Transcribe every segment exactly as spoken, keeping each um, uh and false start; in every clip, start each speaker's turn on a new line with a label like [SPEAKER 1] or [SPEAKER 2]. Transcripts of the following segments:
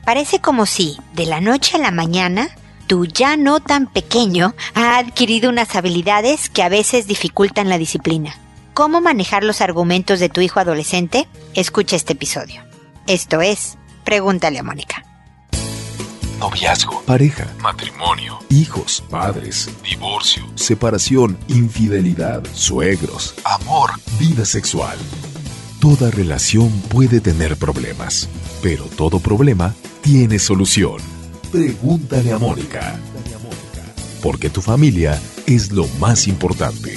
[SPEAKER 1] Parece como si, de la noche a la mañana, tu ya no tan pequeño ha adquirido unas habilidades que a veces dificultan la disciplina. ¿Cómo manejar los argumentos de tu hijo adolescente? Escucha este episodio. Esto es Pregúntale a Mónica.
[SPEAKER 2] Noviazgo, pareja, matrimonio, hijos, padres, divorcio, separación, infidelidad, suegros, amor, vida sexual. Toda relación puede tener problemas, pero todo problema tiene solución. Pregúntale a Mónica. Porque tu familia es lo más importante.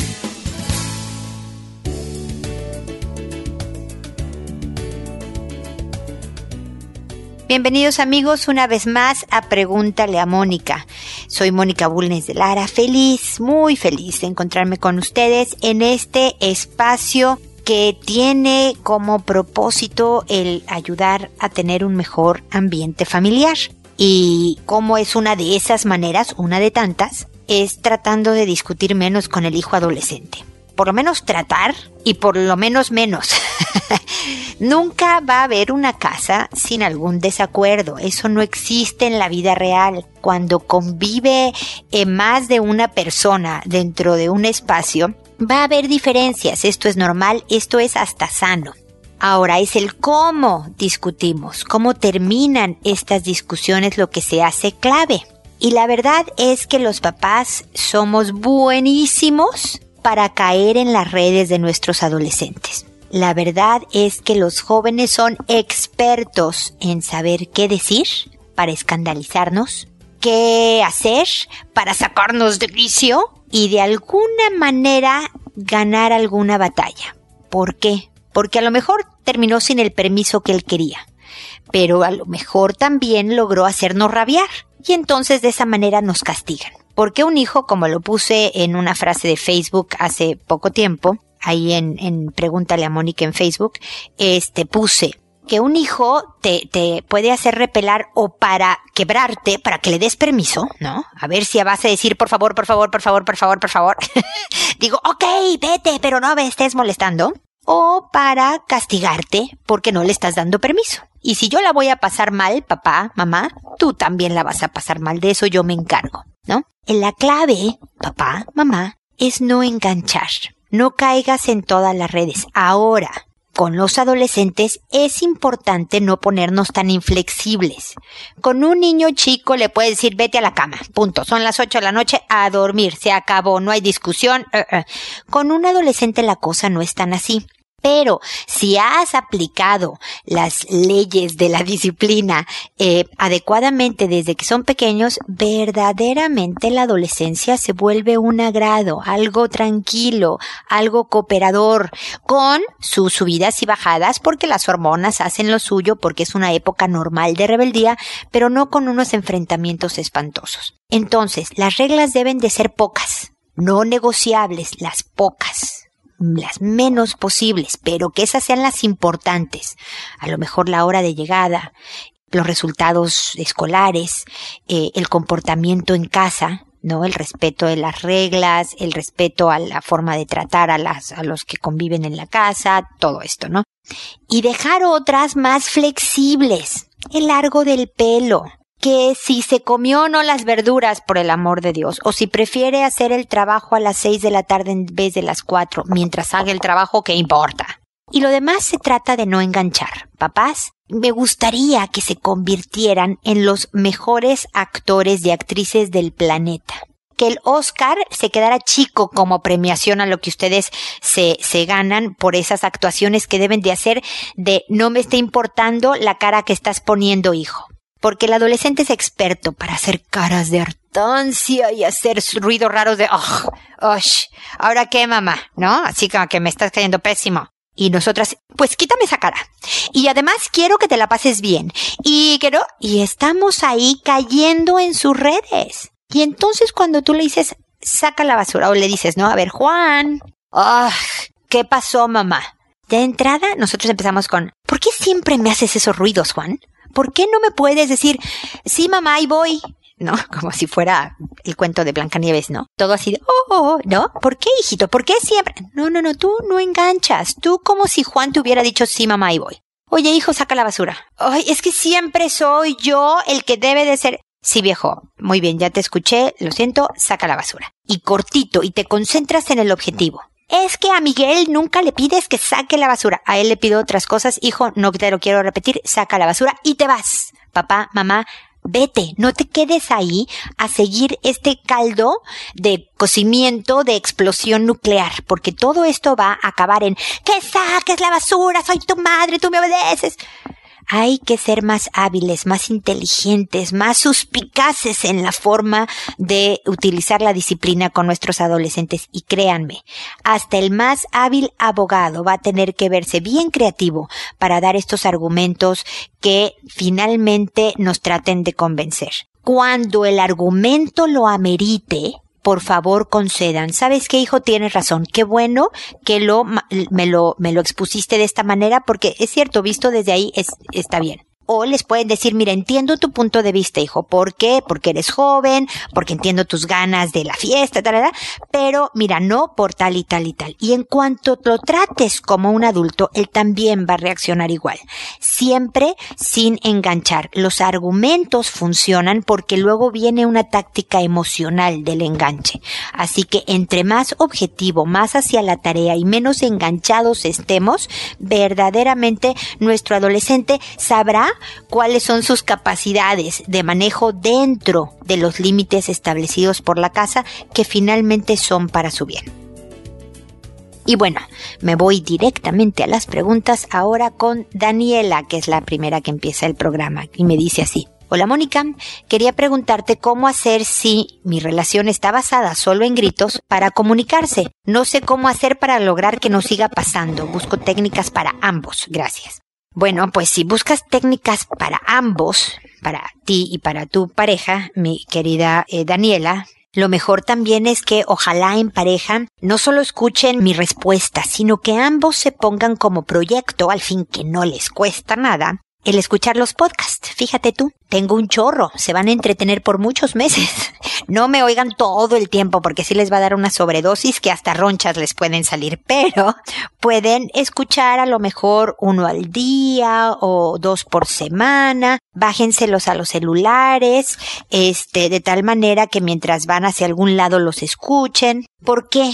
[SPEAKER 1] Bienvenidos amigos una vez más a Pregúntale a Mónica. Soy Mónica Bulnes de Lara, feliz, muy feliz de encontrarme con ustedes en este espacio que tiene como propósito el ayudar a tener un mejor ambiente familiar. Y como es una de esas maneras, una de tantas, es tratando de discutir menos con el hijo adolescente. Por lo menos tratar y por lo menos menos. Nunca va a haber una casa sin algún desacuerdo. Eso no existe en la vida real. Cuando convive eh, más de una persona dentro de un espacio, va a haber diferencias. Esto es normal, esto es hasta sano. Ahora es el cómo discutimos, cómo terminan estas discusiones lo que se hace clave. Y la verdad es que los papás somos buenísimos para caer en las redes de nuestros adolescentes. La verdad es que los jóvenes son expertos en saber qué decir para escandalizarnos, qué hacer para sacarnos de vicio y de alguna manera ganar alguna batalla. ¿Por qué? Porque a lo mejor terminó sin el permiso que él quería, pero a lo mejor también logró hacernos rabiar y entonces de esa manera nos castigan. Porque un hijo, como lo puse en una frase de Facebook hace poco tiempo, ahí en, en Pregúntale a Mónica en Facebook, este puse que un hijo te, te puede hacer repelar o para quebrarte, para que le des permiso, ¿no? A ver si a base de decir por favor, por favor, por favor, por favor, por favor, digo, ok, vete, pero no me estés molestando. O para castigarte porque no le estás dando permiso. Y si yo la voy a pasar mal, papá, mamá, tú también la vas a pasar mal. De eso yo me encargo, ¿no? La clave, papá, mamá, es no enganchar. No caigas en todas las redes. Ahora, con los adolescentes es importante no ponernos tan inflexibles. Con un niño chico le puedes decir vete a la cama, punto. Son las ocho de la noche, a dormir, se acabó, no hay discusión. Uh, uh. Con un adolescente la cosa no es tan así. Pero si has aplicado las leyes de la disciplina eh, adecuadamente desde que son pequeños, verdaderamente la adolescencia se vuelve un agrado, algo tranquilo, algo cooperador, con sus subidas y bajadas, porque las hormonas hacen lo suyo, porque es una época normal de rebeldía, pero no con unos enfrentamientos espantosos. Entonces, las reglas deben de ser pocas, no negociables, las pocas. Las menos posibles, pero que esas sean las importantes. A lo mejor la hora de llegada, los resultados escolares, eh, el comportamiento en casa, ¿no? El respeto de las reglas, el respeto a la forma de tratar a las, a los que conviven en la casa, todo esto, ¿no? Y dejar otras más flexibles. El largo del pelo. Que si se comió o no las verduras, por el amor de Dios, o si prefiere hacer el trabajo a las seis de la tarde en vez de las cuatro, mientras haga el trabajo, ¿qué importa? Y lo demás se trata de no enganchar. Papás, me gustaría que se convirtieran en los mejores actores y actrices del planeta. Que el Oscar se quedara chico como premiación a lo que ustedes se, se ganan por esas actuaciones que deben de hacer de no me está importando la cara que estás poniendo, hijo. Porque el adolescente es experto para hacer caras de hartancia y hacer ruidos raros de ¡oh! ¡Oh! ¿Ahora qué, mamá? ¿No? Así como que me estás cayendo pésimo. Y nosotras, pues quítame esa cara. Y además quiero que te la pases bien. Y quiero, y estamos ahí cayendo en sus redes. Y entonces cuando tú le dices, saca la basura, o le dices, no, a ver, Juan, ¡ah! Oh, ¿qué pasó, mamá? De entrada, nosotros empezamos con, ¿por qué siempre me haces esos ruidos, Juan? ¿Por qué no me puedes decir, sí, mamá, ahí voy? ¿No? Como si fuera el cuento de Blancanieves, ¿no? Todo así de, oh, oh, ¿no? ¿Por qué, hijito? ¿Por qué siempre? No, no, no, tú no enganchas. Tú como si Juan te hubiera dicho, sí, mamá, ahí voy. Oye, hijo, saca la basura. Ay, es que siempre soy yo el que debe de ser. Sí, viejo, muy bien, ya te escuché, lo siento, saca la basura. Y cortito, y te concentras en el objetivo. Es que a Miguel nunca le pides que saque la basura. A él le pido otras cosas. Hijo, no te lo quiero repetir, saca la basura y te vas. Papá, mamá, vete, no te quedes ahí a seguir este caldo de cocimiento de explosión nuclear, porque todo esto va a acabar en que saques la basura, soy tu madre, tú me obedeces. Hay que ser más hábiles, más inteligentes, más suspicaces en la forma de utilizar la disciplina con nuestros adolescentes. Y créanme, hasta el más hábil abogado va a tener que verse bien creativo para dar estos argumentos que finalmente nos traten de convencer. Cuando el argumento lo amerite, por favor concedan. ¿Sabes qué, hijo? Tienes razón. Qué bueno que lo, me lo, me lo expusiste de esta manera, porque es cierto, visto desde ahí es, está bien. O les pueden decir, mira, entiendo tu punto de vista, hijo. ¿Por qué? Porque eres joven, porque entiendo tus ganas de la fiesta, tal, tal, pero mira, no por tal y tal y tal. Y en cuanto lo trates como un adulto, él también va a reaccionar igual. Siempre sin enganchar. Los argumentos funcionan porque luego viene una táctica emocional del enganche. Así que entre más objetivo, más hacia la tarea y menos enganchados estemos, verdaderamente nuestro adolescente sabrá cuáles son sus capacidades de manejo dentro de los límites establecidos por la casa, que finalmente son para su bien. Y bueno, me voy directamente a las preguntas ahora con Daniela, que es la primera que empieza el programa, y me dice así: hola Mónica, quería preguntarte cómo hacer si mi relación está basada solo en gritos para comunicarse. No sé cómo hacer para lograr que no siga pasando. Busco técnicas para ambos. Gracias. Bueno, pues si buscas técnicas para ambos, para ti y para tu pareja, mi querida eh, Daniela, lo mejor también es que ojalá en pareja no solo escuchen mi respuesta, sino que ambos se pongan como proyecto, al fin que no les cuesta nada, el escuchar los podcasts. Fíjate tú, tengo un chorro, se van a entretener por muchos meses. No me oigan todo el tiempo porque sí les va a dar una sobredosis que hasta ronchas les pueden salir, pero pueden escuchar a lo mejor uno al día o dos por semana. Bájenselos a los celulares, este, de tal manera que mientras van hacia algún lado los escuchen. ¿Por qué?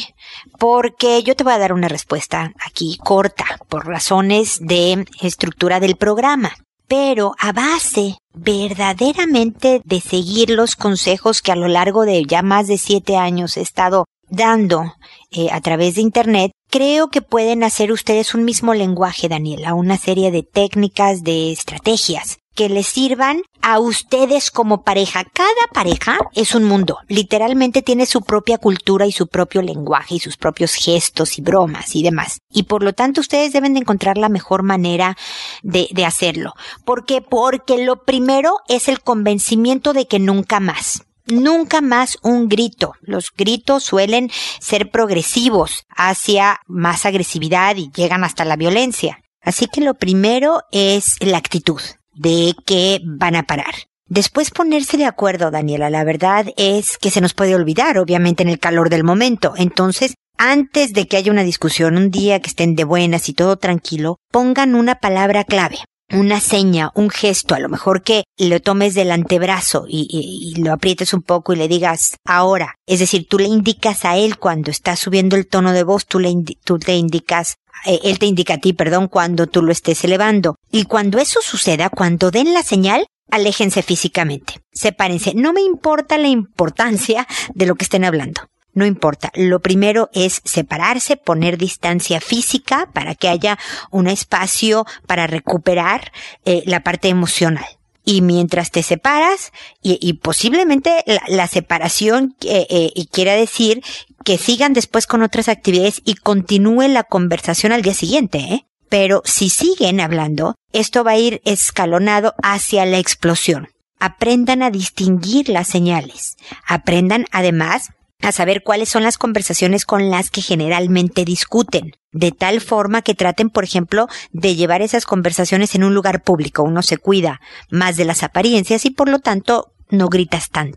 [SPEAKER 1] Porque yo te voy a dar una respuesta aquí corta, por razones de estructura del programa. Pero a base verdaderamente de seguir los consejos que a lo largo de ya más de siete años he estado dando eh, a través de internet, creo que pueden hacer ustedes un mismo lenguaje, Daniela, una serie de técnicas, de estrategias que les sirvan a ustedes como pareja. Cada pareja es un mundo. Literalmente tiene su propia cultura y su propio lenguaje y sus propios gestos y bromas y demás. Y por lo tanto ustedes deben de encontrar la mejor manera de, de hacerlo. ¿Por qué? Porque lo primero es el convencimiento de que nunca más. Nunca más un grito. Los gritos suelen ser progresivos hacia más agresividad y llegan hasta la violencia. Así que lo primero es la actitud de que van a parar. Después ponerse de acuerdo, Daniela. La verdad es que se nos puede olvidar, obviamente, en el calor del momento. Entonces, antes de que haya una discusión, un día que estén de buenas y todo tranquilo, pongan una palabra clave, una seña, un gesto, a lo mejor que lo tomes del antebrazo y, y, y lo aprietes un poco y le digas ahora. Es decir, tú le indicas a él cuando está subiendo el tono de voz, tú le, indi- tú le indicas Eh, él te indica a ti, perdón, cuando tú lo estés elevando. Y cuando eso suceda, cuando den la señal, aléjense físicamente. Sepárense. No me importa la importancia de lo que estén hablando. No importa. Lo primero es separarse, poner distancia física para que haya un espacio para recuperar eh, la parte emocional. Y mientras te separas, y, y posiblemente la, la separación eh, eh, quiera decir que sigan después con otras actividades y continúe la conversación al día siguiente, ¿eh? Pero si siguen hablando, esto va a ir escalonado hacia la explosión. Aprendan a distinguir las señales. Aprendan además a saber cuáles son las conversaciones con las que generalmente discuten, de tal forma que traten, por ejemplo, de llevar esas conversaciones en un lugar público. Uno se cuida más de las apariencias y por lo tanto no gritas tanto.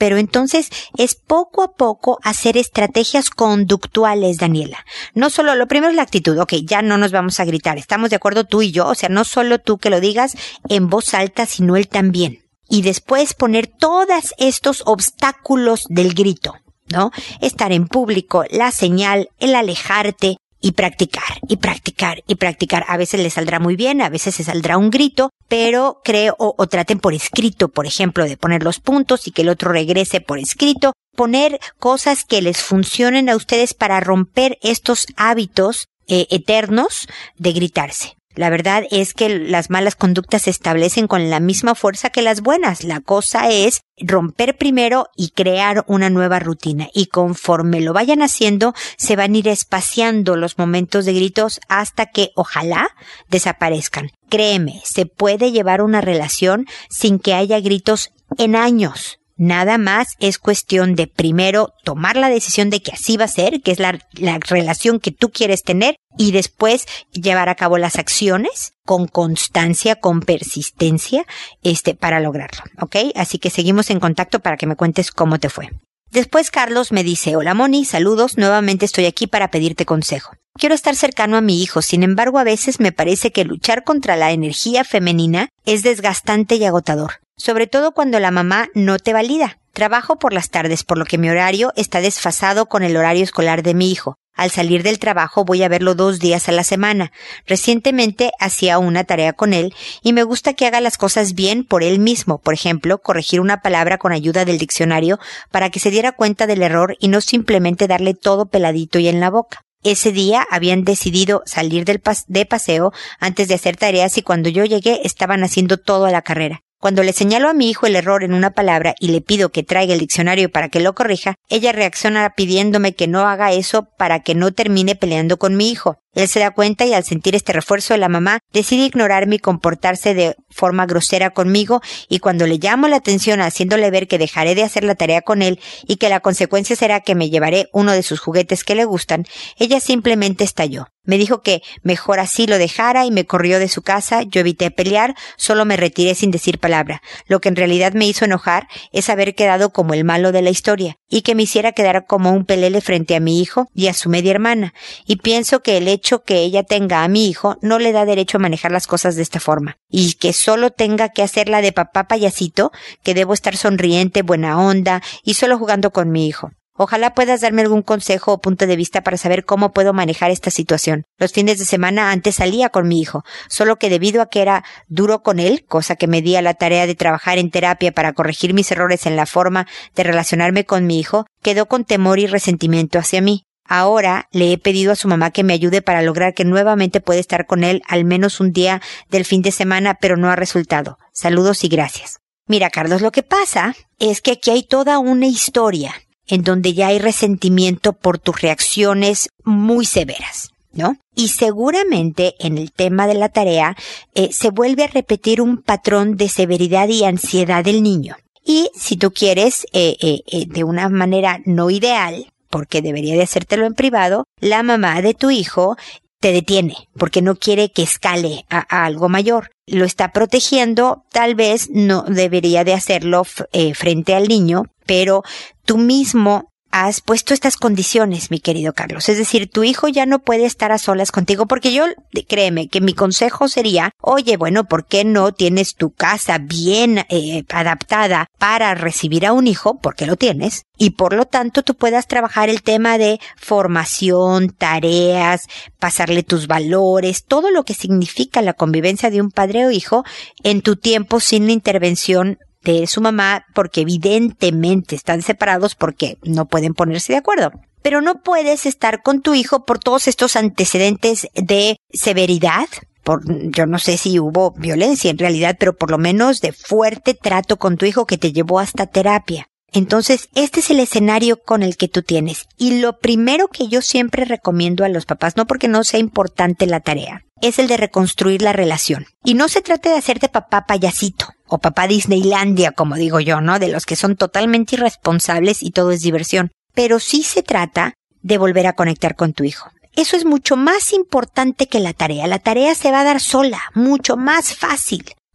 [SPEAKER 1] pero entonces es poco a poco hacer estrategias conductuales, Daniela. No solo, lo primero es la actitud, ok, ya no nos vamos a gritar, estamos de acuerdo tú y yo, o sea, no solo tú que lo digas en voz alta, sino él también. Y después poner todos estos obstáculos del grito, ¿no? Estar en público, la señal, el alejarte, y practicar, y practicar, y practicar. A veces le saldrá muy bien, a veces se saldrá un grito, pero creo, o, o traten por escrito, por ejemplo, de poner los puntos y que el otro regrese por escrito. Poner cosas que les funcionen a ustedes para romper estos hábitos eh, eternos de gritarse. La verdad es que las malas conductas se establecen con la misma fuerza que las buenas. La cosa es romper primero y crear una nueva rutina. Y conforme lo vayan haciendo, se van a ir espaciando los momentos de gritos hasta que, ojalá, desaparezcan. Créeme, se puede llevar una relación sin que haya gritos en años. Nada más es cuestión de primero tomar la decisión de que así va a ser, que es la, la relación que tú quieres tener, y después llevar a cabo las acciones con constancia, con persistencia, este, para lograrlo, ¿ok? Así que seguimos en contacto para que me cuentes cómo te fue. Después Carlos me dice, hola Moni, saludos, nuevamente estoy aquí para pedirte consejo. Quiero estar cercano a mi hijo, sin embargo a veces me parece que luchar contra la energía femenina es desgastante y agotador, sobre todo cuando la mamá no te valida. Trabajo por las tardes, por lo que mi horario está desfasado con el horario escolar de mi hijo. Al salir del trabajo voy a verlo dos días a la semana. Recientemente hacía una tarea con él y me gusta que haga las cosas bien por él mismo. Por ejemplo, corregir una palabra con ayuda del diccionario para que se diera cuenta del error y no simplemente darle todo peladito y en la boca. Ese día habían decidido salir del pas- de paseo antes de hacer tareas y cuando yo llegué estaban haciendo todo a la carrera. Cuando le señalo a mi hijo el error en una palabra y le pido que traiga el diccionario para que lo corrija, ella reacciona pidiéndome que no haga eso para que no termine peleando con mi hijo. Él se da cuenta y al sentir este refuerzo de la mamá, decide ignorarme y comportarse de forma grosera conmigo, y cuando le llamo la atención haciéndole ver que dejaré de hacer la tarea con él y que la consecuencia será que me llevaré uno de sus juguetes que le gustan, ella simplemente estalló. Me dijo que mejor así lo dejara y me corrió de su casa. Yo evité pelear, solo me retiré sin decir palabra. Lo que en realidad me hizo enojar es haber quedado como el malo de la historia y que me hiciera quedar como un pelele frente a mi hijo y a su media hermana. Y pienso que el hecho que ella tenga a mi hijo no le da derecho a manejar las cosas de esta forma y que solo tenga que hacerla de papá payasito, que debo estar sonriente, buena onda y solo jugando con mi hijo. Ojalá puedas darme algún consejo o punto de vista para saber cómo puedo manejar esta situación. Los fines de semana antes salía con mi hijo, solo que debido a que era duro con él, cosa que me di a la tarea de trabajar en terapia para corregir mis errores en la forma de relacionarme con mi hijo, quedó con temor y resentimiento hacia mí. Ahora le he pedido a su mamá que me ayude para lograr que nuevamente pueda estar con él al menos un día del fin de semana, pero no ha resultado. Saludos y gracias. Mira, Carlos, lo que pasa es que aquí hay toda una historia en donde ya hay resentimiento por tus reacciones muy severas, ¿no? Y seguramente en el tema de la tarea eh, se vuelve a repetir un patrón de severidad y ansiedad del niño. Y si tú quieres, eh, eh, eh, de una manera no ideal, porque debería de hacértelo en privado, la mamá de tu hijo te detiene, porque no quiere que escale a, a algo mayor. Lo está protegiendo, tal vez no debería de hacerlo eh, frente al niño, pero tú mismo has puesto estas condiciones, mi querido Carlos. Es decir, tu hijo ya no puede estar a solas contigo, porque yo, créeme, que mi consejo sería, oye, bueno, ¿por qué no tienes tu casa bien eh, adaptada para recibir a un hijo? Porque lo tienes. Y por lo tanto, tú puedas trabajar el tema de formación, tareas, pasarle tus valores, todo lo que significa la convivencia de un padre o hijo en tu tiempo sin la intervención de su mamá, porque evidentemente están separados porque no pueden ponerse de acuerdo. Pero no puedes estar con tu hijo por todos estos antecedentes de severidad, por, yo no sé si hubo violencia en realidad, pero por lo menos de fuerte trato con tu hijo que te llevó hasta terapia. Entonces, este es el escenario con el que tú tienes. Y lo primero que yo siempre recomiendo a los papás, no porque no sea importante la tarea, es el de reconstruir la relación. Y no se trata de hacerte papá payasito o papá Disneylandia, como digo yo, ¿no? De los que son totalmente irresponsables y todo es diversión. Pero sí se trata de volver a conectar con tu hijo. Eso es mucho más importante que la tarea. La tarea se va a dar sola, mucho más fácil.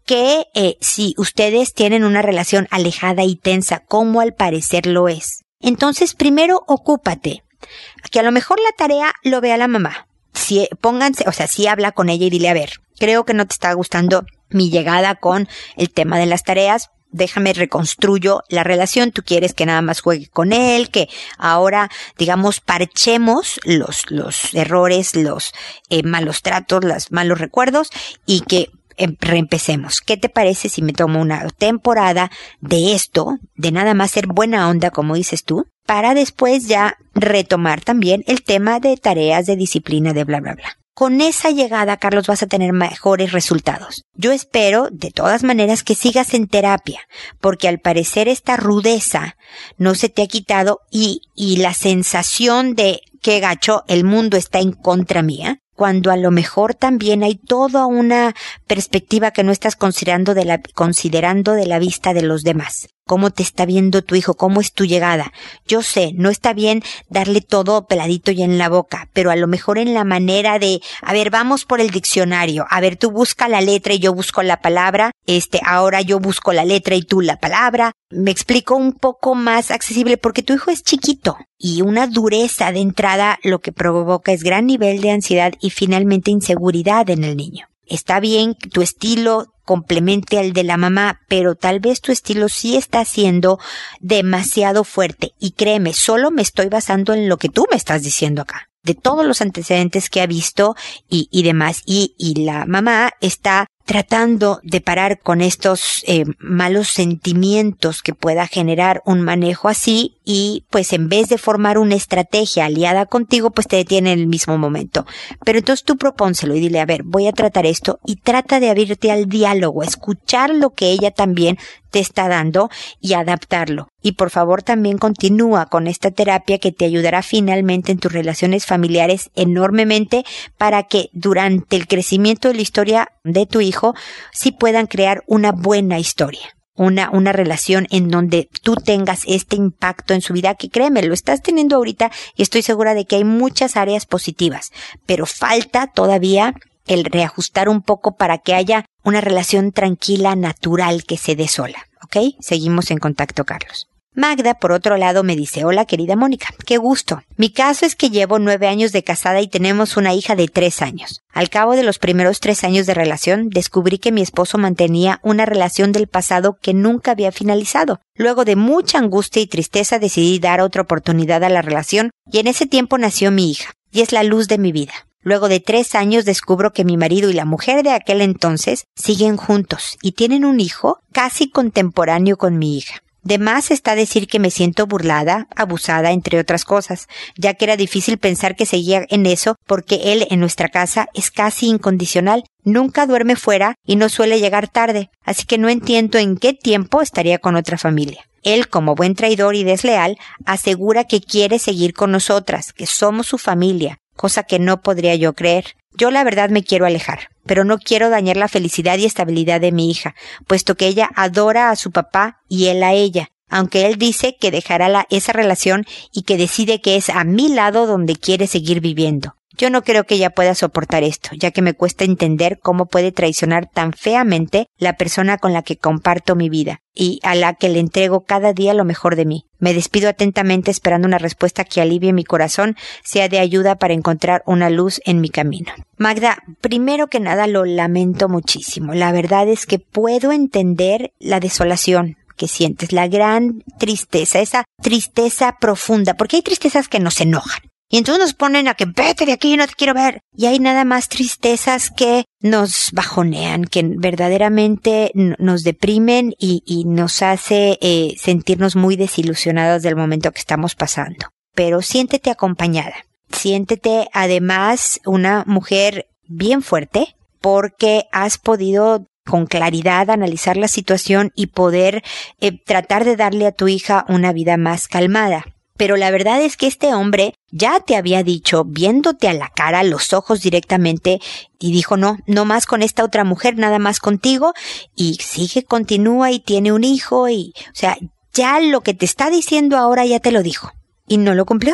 [SPEAKER 1] que eh, si ustedes tienen una relación alejada y tensa, como al parecer lo es, entonces primero ocúpate, que a lo mejor la tarea lo vea la mamá. Si pónganse, o sea, si habla con ella y dile, a ver, creo que no te está gustando mi llegada con el tema de las tareas, déjame reconstruyo la relación, tú quieres que nada más juegue con él, que ahora, digamos, parchemos los, los errores, los eh, malos tratos, los malos recuerdos y que eh, reempecemos. ¿Qué te parece si me tomo una temporada de esto, de nada más ser buena onda, como dices tú, para después ya retomar también el tema de tareas, de disciplina, de bla, bla, bla? Con esa llegada, Carlos, vas a tener mejores resultados. Yo espero, de todas maneras, que sigas en terapia, porque al parecer esta rudeza no se te ha quitado y, y la sensación de qué gacho, el mundo está en contra mía, cuando a lo mejor también hay toda una perspectiva que no estás considerando de la, considerando de la vista de los demás. ¿Cómo te está viendo tu hijo? ¿Cómo es tu llegada? Yo sé, no está bien darle todo peladito y en la boca, pero a lo mejor en la manera de, a ver, vamos por el diccionario, a ver, tú busca la letra y yo busco la palabra, este, ahora yo busco la letra y tú la palabra. Me explico un poco más accesible porque tu hijo es chiquito y una dureza de entrada lo que provoca es gran nivel de ansiedad y finalmente inseguridad en el niño. Está bien que tu estilo complemente al de la mamá, pero tal vez tu estilo sí está siendo demasiado fuerte. Y créeme, solo me estoy basando en lo que tú me estás diciendo acá, de todos los antecedentes que ha visto y, y demás. Y, y la mamá está tratando de parar con estos eh, malos sentimientos que pueda generar un manejo así y pues en vez de formar una estrategia aliada contigo pues te detiene en el mismo momento. Pero entonces tú propónselo y dile, a ver, voy a tratar esto y trata de abrirte al diálogo, escuchar lo que ella también te está dando y adaptarlo. Y por favor también continúa con esta terapia que te ayudará finalmente en tus relaciones familiares enormemente para que durante el crecimiento de la historia de tu hijo sí puedan crear una buena historia. Una, una relación en donde tú tengas este impacto en su vida, que créeme, lo estás teniendo ahorita y estoy segura de que hay muchas áreas positivas, pero falta todavía el reajustar un poco para que haya una relación tranquila, natural, que se dé sola, ¿ok? Seguimos en contacto, Carlos. Magda, por otro lado, me dice, hola querida Mónica, qué gusto. Mi caso es que llevo nueve años de casada y tenemos una hija de tres años. Al cabo de los primeros tres años de relación, descubrí que mi esposo mantenía una relación del pasado que nunca había finalizado. Luego de mucha angustia y tristeza decidí dar otra oportunidad a la relación y en ese tiempo nació mi hija, y es la luz de mi vida. Luego de tres años descubro que mi marido y la mujer de aquel entonces siguen juntos y tienen un hijo casi contemporáneo con mi hija. De más está decir que me siento burlada, abusada, entre otras cosas, ya que era difícil pensar que seguía en eso porque él en nuestra casa es casi incondicional, nunca duerme fuera y no suele llegar tarde, así que no entiendo en qué tiempo estaría con otra familia. Él, como buen traidor y desleal, asegura que quiere seguir con nosotras, que somos su familia, cosa que no podría yo creer. Yo la verdad me quiero alejar, pero no quiero dañar la felicidad y estabilidad de mi hija, puesto que ella adora a su papá y él a ella, aunque él dice que dejará la, esa relación y que decide que es a mi lado donde quiere seguir viviendo. Yo no creo que ella pueda soportar esto, ya que me cuesta entender cómo puede traicionar tan feamente la persona con la que comparto mi vida y a la que le entrego cada día lo mejor de mí. Me despido atentamente esperando una respuesta que alivie mi corazón, sea de ayuda para encontrar una luz en mi camino. Magda, primero que nada lo lamento muchísimo. La verdad es que puedo entender la desolación que sientes, la gran tristeza, esa tristeza profunda, porque hay tristezas que nos enojan. Y entonces nos ponen a que vete de aquí, no te quiero ver. Y hay nada más tristezas que nos bajonean, que verdaderamente nos deprimen y, y nos hace eh, sentirnos muy desilusionados del momento que estamos pasando. Pero siéntete acompañada. Siéntete además una mujer bien fuerte porque has podido con claridad analizar la situación y poder eh, tratar de darle a tu hija una vida más calmada. Pero la verdad es que este hombre ya te había dicho, viéndote a la cara, a los ojos directamente, y dijo no, no más con esta otra mujer, nada más contigo, y sigue, continúa y tiene un hijo, y, o sea, ya lo que te está diciendo ahora ya te lo dijo, y no lo cumplió.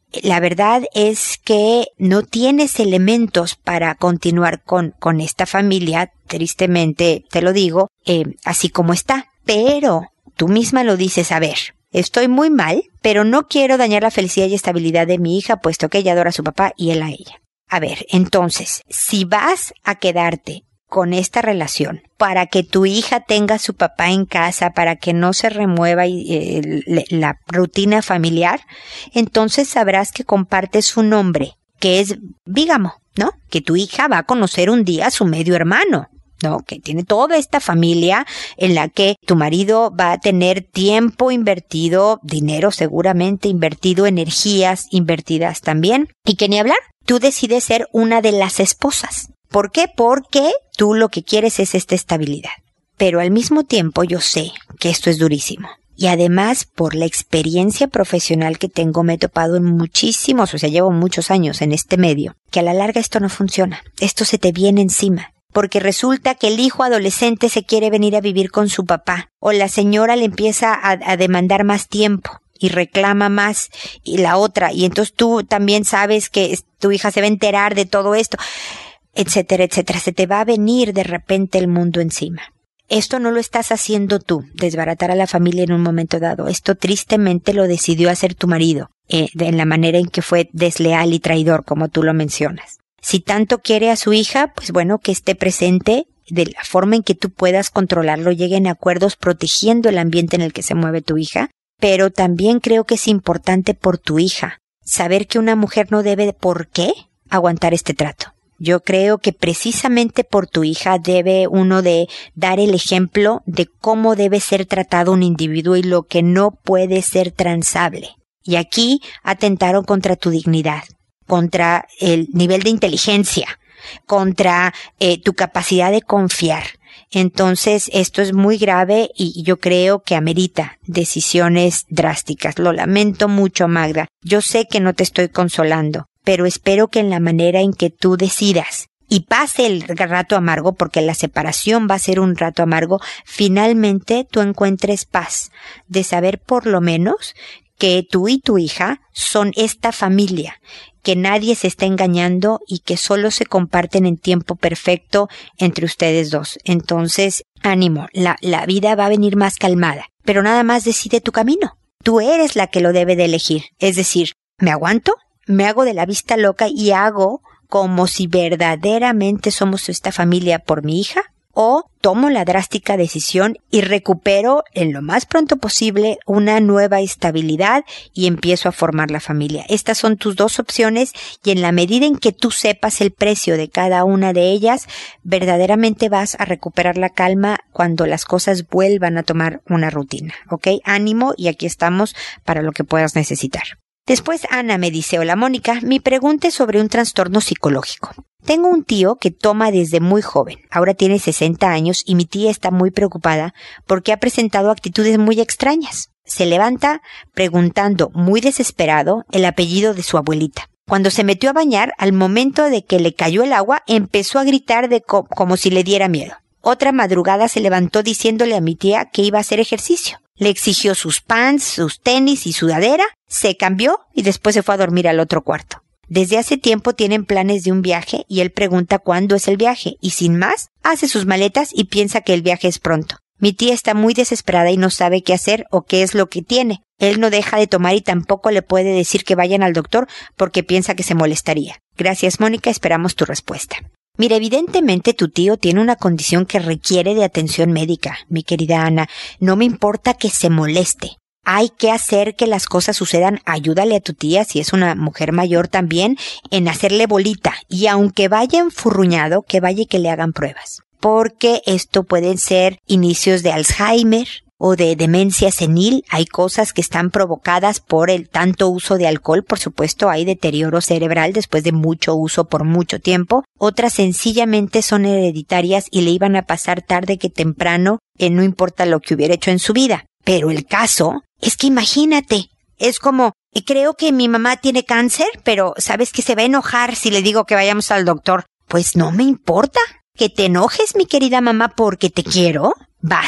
[SPEAKER 1] la verdad es que no tienes elementos para continuar con, con esta familia, tristemente te lo digo, eh, así como está. Pero tú misma lo dices, a ver, estoy muy mal, pero no quiero dañar la felicidad y estabilidad de mi hija, puesto que ella adora a su papá y él a ella. A ver, entonces, si vas a quedarte con esta relación para que tu hija tenga a su papá en casa, para que no se remueva eh, la rutina familiar, entonces sabrás que compartes un hombre que es bígamo, ¿no? Que tu hija va a conocer un día a su medio hermano, ¿no? Que tiene toda esta familia en la que tu marido va a tener tiempo invertido, dinero seguramente invertido, energías invertidas también, y que ni hablar, tú decides ser una de las esposas. ¿Por qué? Porque tú lo que quieres es esta estabilidad. Pero al mismo tiempo yo sé que esto es durísimo. Y además, por la experiencia profesional que tengo, me he topado en muchísimos, o sea, llevo muchos años en este medio, que a la larga esto no funciona. Esto se te viene encima. Porque resulta que el hijo adolescente se quiere venir a vivir con su papá, o la señora le empieza a, a demandar más tiempo y reclama más, y la otra, y entonces tú también sabes que tu hija se va a enterar de todo esto, etcétera, etcétera. Se te va a venir de repente el mundo encima. Esto no lo estás haciendo tú, desbaratar a la familia en un momento dado. Esto tristemente lo decidió hacer tu marido, eh, en la manera en que fue desleal y traidor, como tú lo mencionas. Si tanto quiere a su hija, pues bueno, que esté presente de la forma en que tú puedas controlarlo, lleguen a acuerdos protegiendo el ambiente en el que se mueve tu hija. Pero también creo que es importante por tu hija saber que una mujer no debe por qué aguantar este trato. Yo creo que precisamente por tu hija debe uno de dar el ejemplo de cómo debe ser tratado un individuo y lo que no puede ser transable. Y aquí atentaron contra tu dignidad, contra el nivel de inteligencia, contra eh, tu capacidad de confiar. Entonces, esto es muy grave y yo creo que amerita decisiones drásticas. Lo lamento mucho, Magda. Yo sé que no te estoy consolando, pero espero que en la manera en que tú decidas y pase el rato amargo, porque la separación va a ser un rato amargo, finalmente tú encuentres paz de saber por lo menos que tú y tu hija son esta familia, que nadie se está engañando y que solo se comparten en tiempo perfecto entre ustedes dos. Entonces, ánimo, la, la vida va a venir más calmada, pero nada más decide tu camino. Tú eres la que lo debe de elegir. Es decir, ¿me aguanto? ¿Me hago de la vista loca y hago como si verdaderamente somos esta familia por mi hija? ¿O tomo la drástica decisión y recupero en lo más pronto posible una nueva estabilidad y empiezo a formar la familia? Estas son tus dos opciones y en la medida en que tú sepas el precio de cada una de ellas, verdaderamente vas a recuperar la calma cuando las cosas vuelvan a tomar una rutina, ¿ok? Ánimo y aquí estamos para lo que puedas necesitar. Después Ana me dice, hola Mónica, mi pregunta es sobre un trastorno psicológico. Tengo un tío que toma desde muy joven, ahora tiene sesenta años y mi tía está muy preocupada porque ha presentado actitudes muy extrañas. Se levanta preguntando muy desesperado el apellido de su abuelita. Cuando se metió a bañar, al momento de que le cayó el agua, empezó a gritar de co- como si le diera miedo. Otra madrugada se levantó diciéndole a mi tía que iba a hacer ejercicio. Le exigió sus pants, sus tenis y sudadera, se cambió y después se fue a dormir al otro cuarto. Desde hace tiempo tienen planes de un viaje y él pregunta cuándo es el viaje y sin más hace sus maletas y piensa que el viaje es pronto. Mi tía está muy desesperada y no sabe qué hacer o qué es lo que tiene. Él no deja de tomar y tampoco le puede decir que vayan al doctor porque piensa que se molestaría. Gracias, Mónica, esperamos tu respuesta. Mira, evidentemente tu tío tiene una condición que requiere de atención médica, mi querida Ana. No me importa que se moleste. Hay que hacer que las cosas sucedan. Ayúdale a tu tía, si es una mujer mayor también, en hacerle bolita. Y aunque vaya enfurruñado, que vaya y que le hagan pruebas. Porque esto pueden ser inicios de Alzheimer o de demencia senil. Hay cosas que están provocadas por el tanto uso de alcohol. Por supuesto, hay deterioro cerebral después de mucho uso por mucho tiempo. Otras sencillamente son hereditarias y le iban a pasar tarde que temprano, eh, no importa lo que hubiera hecho en su vida. Pero el caso es que imagínate, es como, creo que mi mamá tiene cáncer, pero sabes que se va a enojar si le digo que vayamos al doctor. Pues no me importa que te enojes, mi querida mamá, porque te quiero. Vas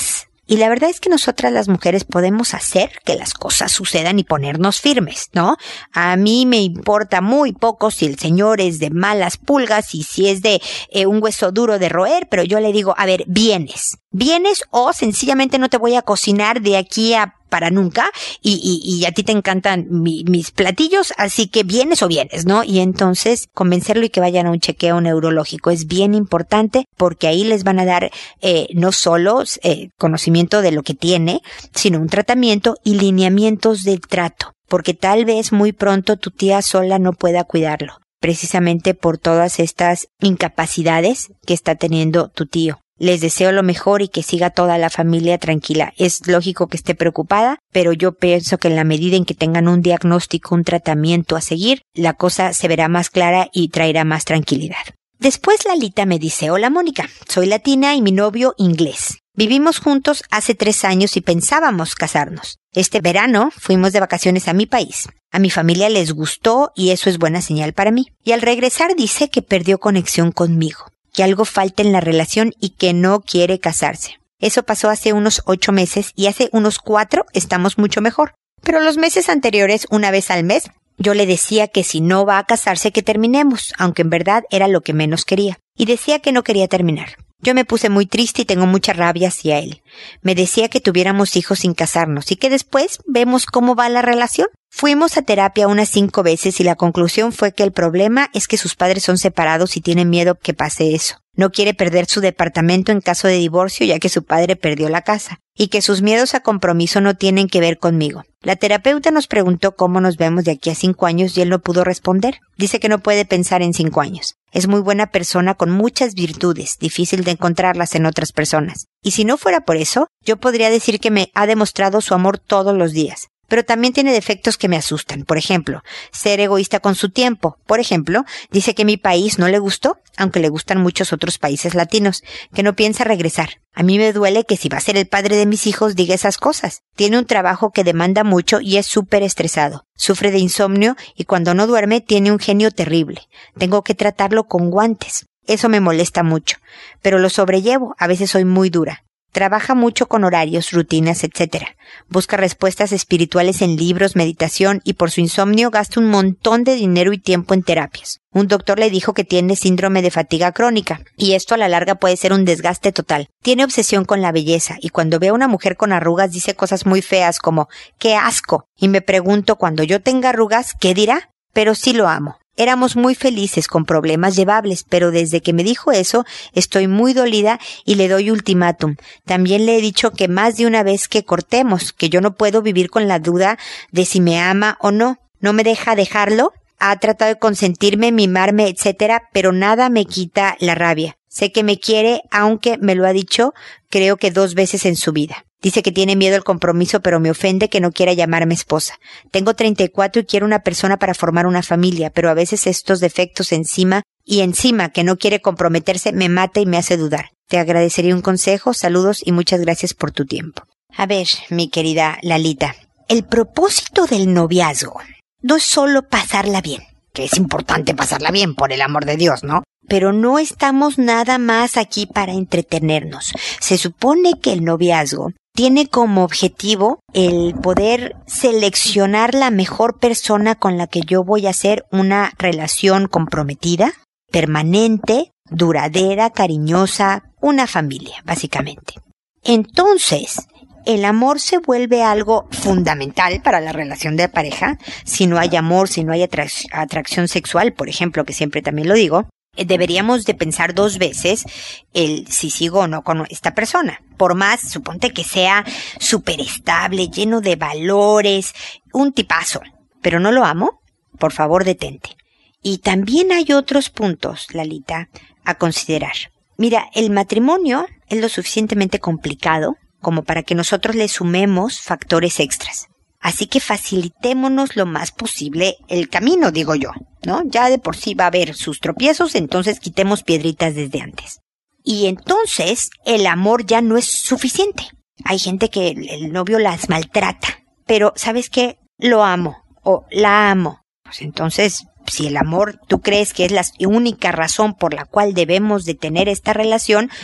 [SPEAKER 1] Y la verdad es que nosotras las mujeres podemos hacer que las cosas sucedan y ponernos firmes, ¿no? A mí me importa muy poco si el señor es de malas pulgas y si es de eh, un hueso duro de roer, pero yo le digo, a ver, vienes. Vienes o sencillamente no te voy a cocinar de aquí a para nunca y, y, y a ti te encantan mi, mis platillos, así que vienes o vienes, ¿no? Y entonces convencerlo y que vayan a un chequeo neurológico es bien importante porque ahí les van a dar eh, no solo eh, conocimiento de lo que tiene, sino un tratamiento y lineamientos del trato, porque tal vez muy pronto tu tía sola no pueda cuidarlo, precisamente por todas estas incapacidades que está teniendo tu tío. Les deseo lo mejor y que siga toda la familia tranquila. Es lógico que esté preocupada, pero yo pienso que en la medida en que tengan un diagnóstico, un tratamiento a seguir, la cosa se verá más clara y traerá más tranquilidad. Después Lalita me dice, hola Mónica, soy latina y mi novio inglés. Vivimos juntos hace tres años y pensábamos casarnos. Este verano fuimos de vacaciones a mi país. A mi familia les gustó y eso es buena señal para mí. Y al regresar dice que perdió conexión conmigo, que algo falta en la relación y que no quiere casarse. Eso pasó hace unos ocho meses y hace unos cuatro estamos mucho mejor. Pero los meses anteriores, una vez al mes, yo le decía que si no va a casarse que terminemos, aunque en verdad era lo que menos quería. Y decía que no quería terminar. Yo me puse muy triste y tengo mucha rabia hacia él. Me decía que tuviéramos hijos sin casarnos y que después vemos cómo va la relación. Fuimos a terapia unas cinco veces y la conclusión fue que el problema es que sus padres son separados y tienen miedo que pase eso. No quiere perder su departamento en caso de divorcio ya que su padre perdió la casa. Y que sus miedos a compromiso no tienen que ver conmigo. La terapeuta nos preguntó cómo nos vemos de aquí a cinco años y él no pudo responder. Dice que no puede pensar en cinco años. Es muy buena persona con muchas virtudes, difícil de encontrarlas en otras personas. Y si no fuera por eso, yo podría decir que me ha demostrado su amor todos los días. Pero también tiene defectos que me asustan. Por ejemplo, ser egoísta con su tiempo. Por ejemplo, dice que mi país no le gustó, aunque le gustan muchos otros países latinos, que no piensa regresar. A mí me duele que si va a ser el padre de mis hijos diga esas cosas. Tiene un trabajo que demanda mucho y es súper estresado. Sufre de insomnio y cuando no duerme tiene un genio terrible. Tengo que tratarlo con guantes. Eso me molesta mucho. Pero lo sobrellevo, a veces soy muy dura. Trabaja mucho con horarios, rutinas, etcétera. Busca respuestas espirituales en libros, meditación y por su insomnio gasta un montón de dinero y tiempo en terapias. Un doctor le dijo que tiene síndrome de fatiga crónica y esto a la larga puede ser un desgaste total. Tiene obsesión con la belleza y cuando ve a una mujer con arrugas dice cosas muy feas como ¡qué asco! Y me pregunto cuando yo tenga arrugas, ¿qué dirá? Pero sí lo amo. Éramos muy felices con problemas llevables, pero desde que me dijo eso, estoy muy dolida y le doy ultimátum. También le he dicho que más de una vez que cortemos, que yo no puedo vivir con la duda de si me ama o no. No me deja dejarlo. Ha tratado de consentirme, mimarme, etcétera, pero nada me quita la rabia. Sé que me quiere, aunque me lo ha dicho, creo que dos veces en su vida. Dice que tiene miedo al compromiso, pero me ofende que no quiera llamarme esposa. Tengo treinta y cuatro y quiero una persona para formar una familia, pero a veces estos defectos encima y encima que no quiere comprometerse me mata y me hace dudar. Te agradecería un consejo, saludos y muchas gracias por tu tiempo. A ver, mi querida Lalita, el propósito del noviazgo no es solo pasarla bien, que es importante pasarla bien, por el amor de Dios, ¿no? Pero no estamos nada más aquí para entretenernos. Se supone que el noviazgo tiene como objetivo el poder seleccionar la mejor persona con la que yo voy a hacer una relación comprometida, permanente, duradera, cariñosa, una familia, básicamente. Entonces, el amor se vuelve algo fundamental para la relación de pareja. Si no hay amor, si no hay atrac- atracción sexual, por ejemplo, que siempre también lo digo, deberíamos de pensar dos veces el si sigo o no con esta persona. Por más, suponte que sea súper estable, lleno de valores, un tipazo, pero no lo amo, por favor detente. Y también hay otros puntos, Lalita, a considerar. Mira, el matrimonio es lo suficientemente complicado como para que nosotros le sumemos factores extras. Así que facilitémonos lo más posible el camino, digo yo, ¿no? Ya de por sí va a haber sus tropiezos, entonces quitemos piedritas desde antes. Y entonces el amor ya no es suficiente. Hay gente que el novio las maltrata, pero ¿sabes qué? Lo amo o la amo. Pues entonces, si el amor tú crees que es la única razón por la cual debemos de tener esta relación,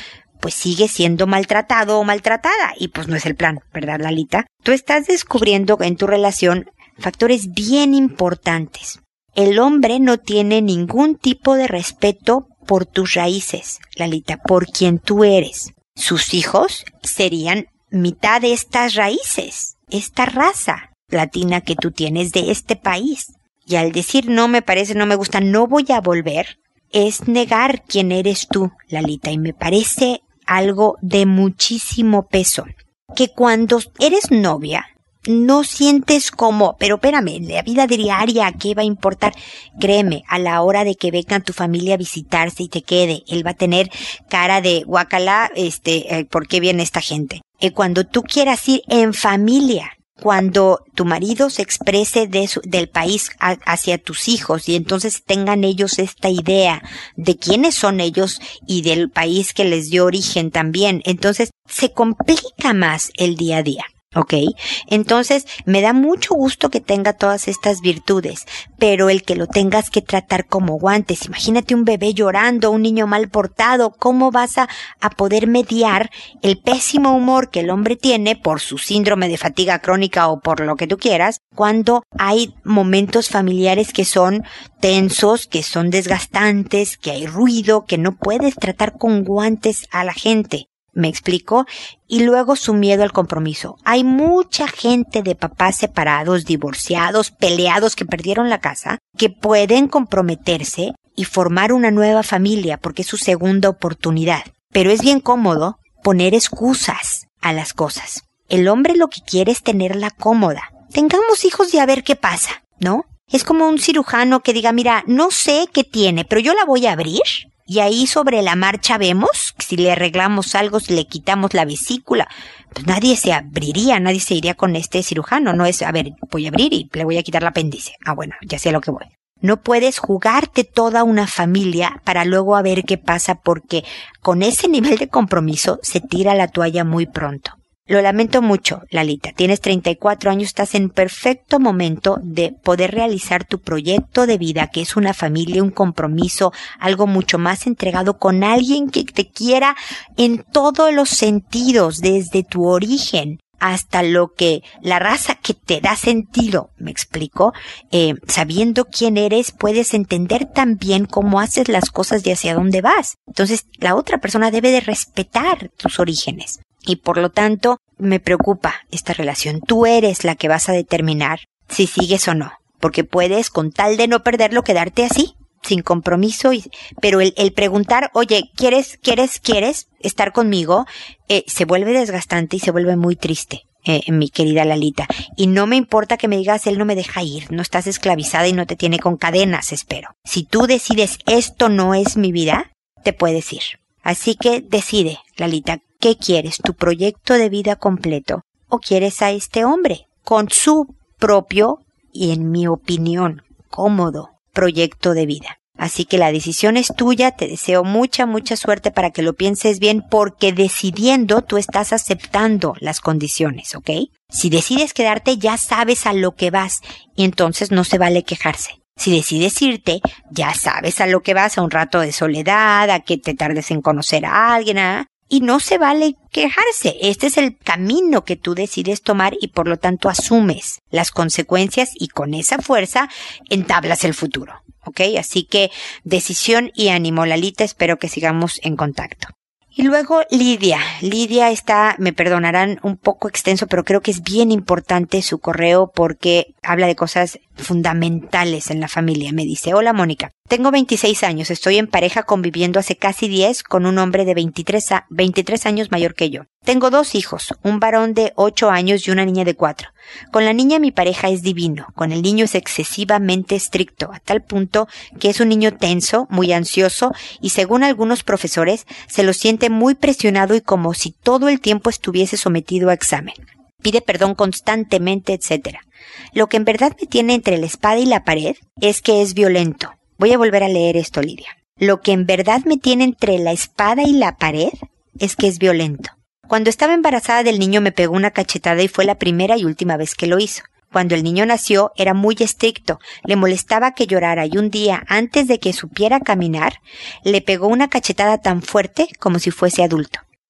[SPEAKER 1] pues sigue siendo maltratado o maltratada. Y pues no es el plan, ¿verdad, Lalita? Tú estás descubriendo en tu relación factores bien importantes. El hombre no tiene ningún tipo de respeto por tus raíces, Lalita, por quien tú eres. Sus hijos serían mitad de estas raíces, esta raza latina que tú tienes de este país. Y al decir no me parece, no me gusta, no voy a volver, es negar quién eres tú, Lalita, y me parece algo de muchísimo peso. Que cuando eres novia, no sientes como, pero espérame, la vida diaria, ¿qué va a importar? Créeme, a la hora de que venga tu familia a visitarse y te quede, él va a tener cara de guacala, este, eh, ¿por qué viene esta gente? Eh, cuando tú quieras ir en familia, cuando tu marido se exprese de su, del país a, hacia tus hijos y entonces tengan ellos esta idea de quiénes son ellos y del país que les dio origen también, entonces se complica más el día a día. ¿Ok? Entonces, me da mucho gusto que tenga todas estas virtudes, pero el que lo tengas que tratar como guantes. Imagínate un bebé llorando, un niño mal portado, ¿cómo vas a, a poder mediar el pésimo humor que el hombre tiene por su síndrome de fatiga crónica o por lo que tú quieras, cuando hay momentos familiares que son tensos, que son desgastantes, que hay ruido, que no puedes tratar con guantes a la gente? ¿Me explico? Y luego su miedo al compromiso. Hay mucha gente de papás separados, divorciados, peleados, que perdieron la casa, que pueden comprometerse y formar una nueva familia porque es su segunda oportunidad. Pero es bien cómodo poner excusas a las cosas. El hombre lo que quiere es tenerla cómoda. Tengamos hijos y a ver qué pasa, ¿no? Es como un cirujano que diga, mira, no sé qué tiene, pero yo la voy a abrir. Y ahí sobre la marcha vemos, si le arreglamos algo, si le quitamos la vesícula, pues nadie se abriría, nadie se iría con este cirujano. No es, a ver, voy a abrir y le voy a quitar el apéndice. Ah, bueno, ya sé a lo que voy. No puedes jugarte toda una familia para luego a ver qué pasa, porque con ese nivel de compromiso se tira la toalla muy pronto. Lo lamento mucho, Lalita. Tienes treinta y cuatro años, estás en perfecto momento de poder realizar tu proyecto de vida, que es una familia, un compromiso, algo mucho más entregado con alguien que te quiera en todos los sentidos, desde tu origen hasta lo que, la raza que te da sentido, ¿me explico? Eh, sabiendo quién eres, puedes entender también cómo haces las cosas y hacia dónde vas. Entonces, la otra persona debe de respetar tus orígenes. Y por lo tanto, me preocupa esta relación. Tú eres la que vas a determinar si sigues o no. Porque puedes, con tal de no perderlo, quedarte así, sin compromiso. Y, pero el, el preguntar, oye, ¿quieres, quieres, quieres estar conmigo? Eh, se vuelve desgastante y se vuelve muy triste, eh, mi querida Lalita. Y no me importa que me digas, él no me deja ir. No estás esclavizada y no te tiene con cadenas, espero. Si tú decides, esto no es mi vida, te puedes ir. Así que decide, Lalita, ¿qué quieres? ¿Tu proyecto de vida completo? ¿O quieres a este hombre con su propio y, en mi opinión, cómodo proyecto de vida? Así que la decisión es tuya. Te deseo mucha, mucha suerte para que lo pienses bien, porque decidiendo tú estás aceptando las condiciones, ¿ok? Si decides quedarte, ya sabes a lo que vas y entonces no se vale quejarse. Si decides irte, ya sabes a lo que vas, a un rato de soledad, a que te tardes en conocer a alguien, ¿ah? Y no se vale quejarse. Este es el camino que tú decides tomar y por lo tanto asumes las consecuencias y con esa fuerza entablas el futuro, ¿ok? Así que decisión y ánimo, Lalita, espero que sigamos en contacto. Y luego Lidia. Lidia está, me perdonarán, un poco extenso, pero creo que es bien importante su correo porque habla de cosas fundamentales en la familia. Me dice, hola Mónica, tengo veintiséis años, estoy en pareja conviviendo hace casi diez con un hombre de veintitrés, a, veintitrés años mayor que yo. Tengo dos hijos, un varón de ocho años y una niña de cuatro. Con la niña mi pareja es divino, con el niño es excesivamente estricto, a tal punto que es un niño tenso, muy ansioso y según algunos profesores se lo siente muy presionado y como si todo el tiempo estuviese sometido a examen. Pide perdón constantemente, etcétera. Lo que en verdad me tiene entre la espada y la pared es que es violento. Voy a volver a leer esto, Lidia. Lo que en verdad me tiene entre la espada y la pared es que es violento. Cuando estaba embarazada del niño me pegó una cachetada y fue la primera y última vez que lo hizo. Cuando el niño nació era muy estricto, le molestaba que llorara y un día, antes de que supiera caminar, le pegó una cachetada tan fuerte como si fuese adulto.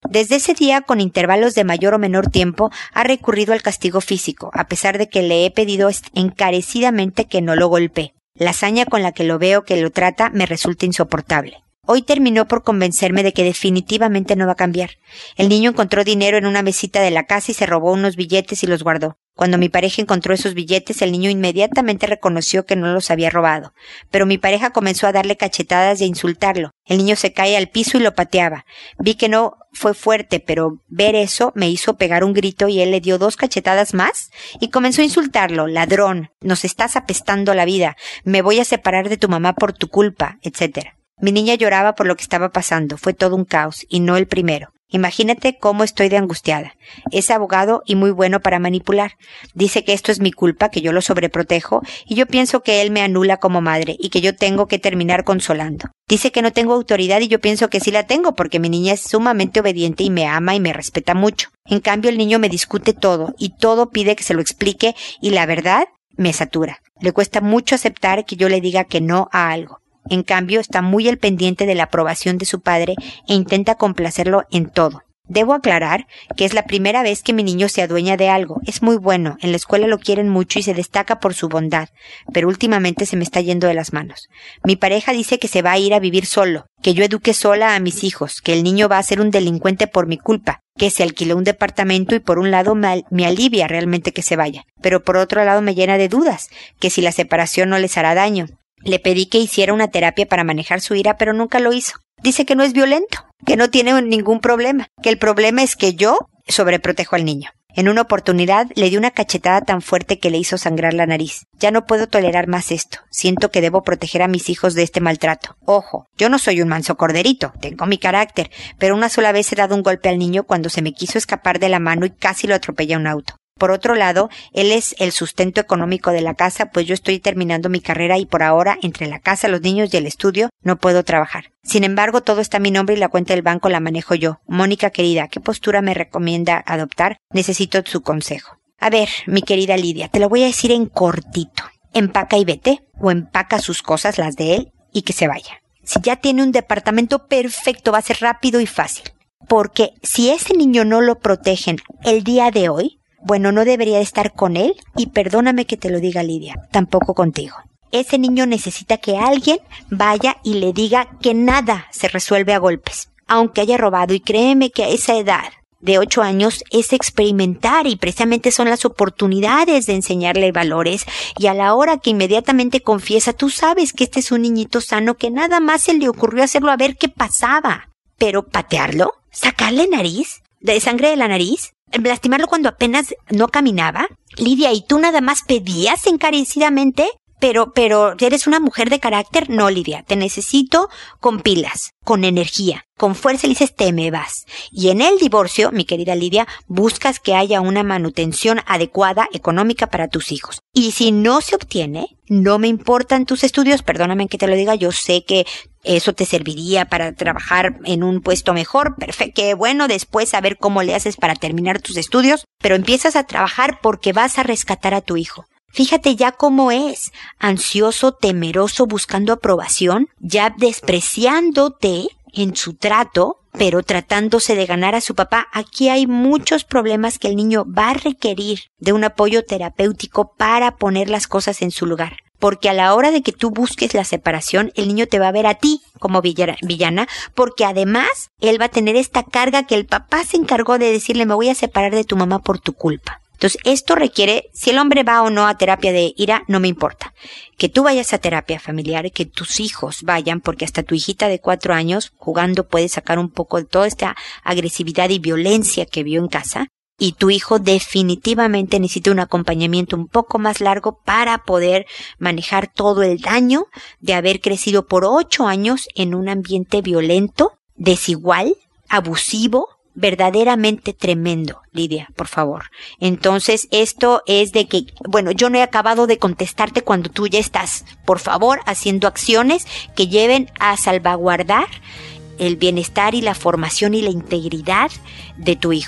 [SPEAKER 1] Desde ese día, con intervalos de mayor o menor tiempo, ha recurrido al castigo físico, a pesar de que le he pedido encarecidamente que no lo golpee. La hazaña con la que lo veo que lo trata me resulta insoportable. Hoy terminó por convencerme de que definitivamente no va a cambiar. El niño encontró dinero en una mesita de la casa y se robó unos billetes y los guardó. Cuando mi pareja encontró esos billetes, el niño inmediatamente reconoció que no los había robado. Pero mi pareja comenzó a darle cachetadas y a insultarlo. El niño se cae al piso y lo pateaba. Vi que no fue fuerte, pero ver eso me hizo pegar un grito y él le dio dos cachetadas más y comenzó a insultarlo. Ladrón, nos estás apestando la vida, me voy a separar de tu mamá por tu culpa, etcétera. Mi niña lloraba por lo que estaba pasando. Fue todo un caos, y no el primero. Imagínate cómo estoy de angustiada. Es abogado y muy bueno para manipular. Dice que esto es mi culpa, que yo lo sobreprotejo, y yo pienso que él me anula como madre, y que yo tengo que terminar consolando. Dice que no tengo autoridad y yo pienso que sí la tengo, porque mi niña es sumamente obediente y me ama y me respeta mucho. En cambio, el niño me discute todo, y todo pide que se lo explique, y la verdad me satura. Le cuesta mucho aceptar que yo le diga que no a algo. En cambio, está muy al pendiente de la aprobación de su padre e intenta complacerlo en todo. Debo aclarar que es la primera vez que mi niño se adueña de algo. Es muy bueno, en la escuela lo quieren mucho y se destaca por su bondad, pero últimamente se me está yendo de las manos. Mi pareja dice que se va a ir a vivir solo, que yo eduque sola a mis hijos, que el niño va a ser un delincuente por mi culpa, que se alquiló un departamento y por un lado me, me alivia realmente que se vaya, pero por otro lado me llena de dudas, que si la separación no les hará daño. Le pedí que hiciera una terapia para manejar su ira, pero nunca lo hizo. Dice que no es violento, que no tiene ningún problema, que el problema es que yo sobreprotejo al niño. En una oportunidad le di una cachetada tan fuerte que le hizo sangrar la nariz. Ya no puedo tolerar más esto. Siento que debo proteger a mis hijos de este maltrato. Ojo, yo no soy un manso corderito, tengo mi carácter, pero una sola vez he dado un golpe al niño cuando se me quiso escapar de la mano y casi lo atropella un auto. Por otro lado, él es el sustento económico de la casa, pues yo estoy terminando mi carrera y por ahora, entre la casa, los niños y el estudio, no puedo trabajar. Sin embargo, todo está a mi nombre y la cuenta del banco la manejo yo. Mónica querida, ¿qué postura me recomienda adoptar? Necesito su consejo. A ver, mi querida Lidia, te lo voy a decir en cortito. Empaca y vete, o empaca sus cosas, las de él, y que se vaya. Si ya tiene un departamento perfecto, va a ser rápido y fácil. Porque si ese niño no lo protegen el día de hoy, bueno, no debería estar con él y perdóname que te lo diga Lidia, tampoco contigo. Ese niño necesita que alguien vaya y le diga que nada se resuelve a golpes, aunque haya robado, y créeme que a esa edad de ocho años es experimentar y precisamente son las oportunidades de enseñarle valores y a la hora que inmediatamente confiesa, tú sabes que este es un niñito sano que nada más se le ocurrió hacerlo a ver qué pasaba, pero patearlo, sacarle nariz, de sangre de la nariz, lastimarlo cuando apenas no caminaba. Lidia, ¿y tú nada más pedías encarecidamente? Pero, pero, ¿eres una mujer de carácter? No, Lidia, te necesito con pilas, con energía, con fuerza, y dices, te me vas. Y en el divorcio, mi querida Lidia, buscas que haya una manutención adecuada, económica para tus hijos. Y si no se obtiene, no me importan tus estudios, perdóname que te lo diga, yo sé que eso te serviría para trabajar en un puesto mejor, perfecto, qué bueno, después saber cómo le haces para terminar tus estudios, pero empiezas a trabajar porque vas a rescatar a tu hijo. Fíjate ya cómo es, ansioso, temeroso, buscando aprobación, ya despreciándote en su trato, pero tratándose de ganar a su papá. Aquí hay muchos problemas que el niño va a requerir de un apoyo terapéutico para poner las cosas en su lugar. Porque a la hora de que tú busques la separación, el niño te va a ver a ti como villana, porque además él va a tener esta carga que el papá se encargó de decirle, me voy a separar de tu mamá por tu culpa. Entonces, esto requiere, si el hombre va o no a terapia de ira, no me importa. Que tú vayas a terapia familiar, que tus hijos vayan, porque hasta tu hijita de cuatro años, jugando, puede sacar un poco de toda esta agresividad y violencia que vio en casa. Y tu hijo definitivamente necesita un acompañamiento un poco más largo para poder manejar todo el daño de haber crecido por ocho años en un ambiente violento, desigual, abusivo, verdaderamente tremendo, Lidia, por favor. Entonces, esto es de que, bueno, yo no he acabado de contestarte cuando tú ya estás, por favor, haciendo acciones que lleven a salvaguardar el bienestar y la formación y la integridad de tu hijo.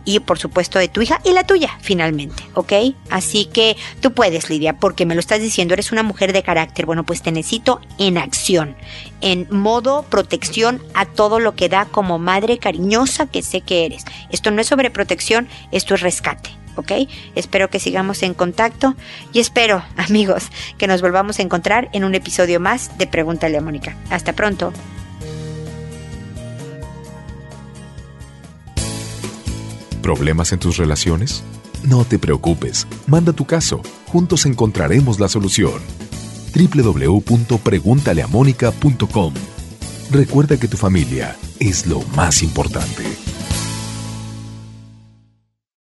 [SPEAKER 1] y por supuesto de tu hija y la tuya finalmente, ¿ok? Así que tú puedes, Lidia, porque me lo estás diciendo, eres una mujer de carácter. Bueno, pues te necesito en acción, en modo protección a todo lo que da como madre cariñosa que sé que eres. Esto no es sobreprotección, esto es rescate, ¿ok? Espero que sigamos en contacto y espero, amigos, que nos volvamos a encontrar en un episodio más de Pregúntale a Mónica. Hasta pronto.
[SPEAKER 2] ¿Problemas en tus relaciones? No te preocupes, manda tu caso, juntos encontraremos la solución. doble u doble u doble u punto preguntale a mónica punto com. Recuerda que tu familia es lo más importante.